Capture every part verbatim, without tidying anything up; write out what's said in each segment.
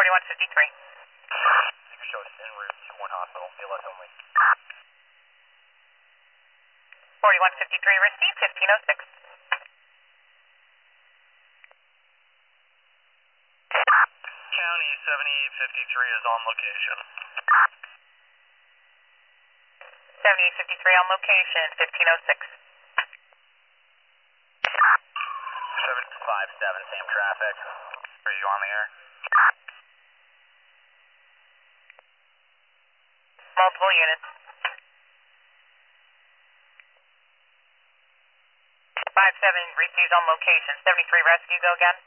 forty-one fifty-three. You show us en route to one hospital, B L S only. forty-one fifty-three, receive fifteen oh six. County seventy-eight fifty-three is on location. seventy-eight fifty-three on location, fifteen oh six. seven five seven, same traffic. Are you on the air? Multiple units. five seven receives on location. seventy-three rescue, go again.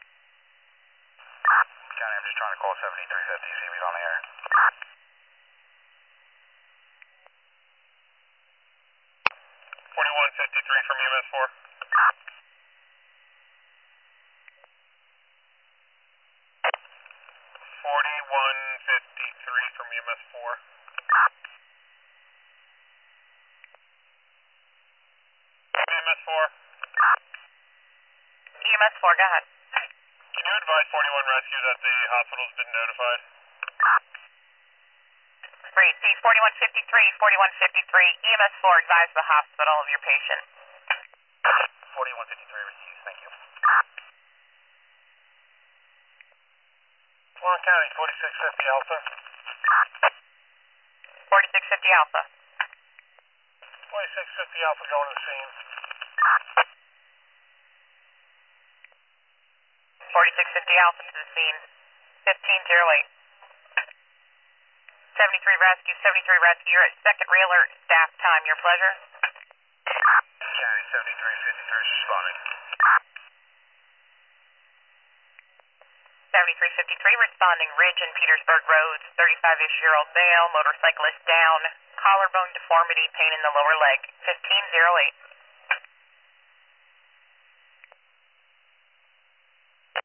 County, I'm just trying to call seventy-three fifty, see if he's on the air. forty-one fifty-three from U M S four. forty-one fifty-three from U M S four. U M S four. E M S four, go ahead. Can you advise forty-one Rescue that the hospital's been notified? Receive forty-one fifty-three, forty-one fifty-three. E M S four, advise the hospital of your patient. forty-one fifty-three receives, thank you. Swan County, forty-six fifty Alpha. forty-six fifty Alpha. forty-six fifty Alpha going to the scene. forty-six fifty Alpha to the scene. fifteen oh eight. seventy-three rescue, seventy-three rescue. You're at second re-alert staff time. Your pleasure. County seventy-three fifty-three is responding. seventy-three fifty-three responding. Ridge and Petersburg Roads. thirty-five-ish year old male. Motorcyclist down. Collarbone deformity. Pain in the lower leg. fifteen oh eight.